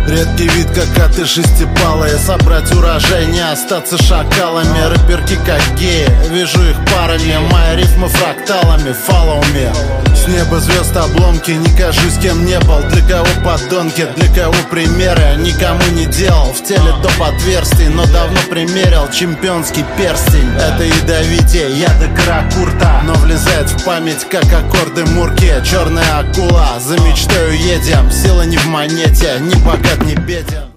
Редкий вид, как коты шестипалые. Собрать урожай, не остаться шакалами. Рэперки как геи, вижу их парами. Мои рифмы фракталами, follow me. С неба звезд обломки, не кажусь, кем не был. Для кого подонки, для кого примеры. Никому не делал, в теле доп. Отверстий, но давно примерил чемпионский перстень. Это ядовитие, яда каракурта, но влезает в память, как аккорды мурки. Черная акула, за мечтою едем. Сила не в монете, ни богат, ни беден.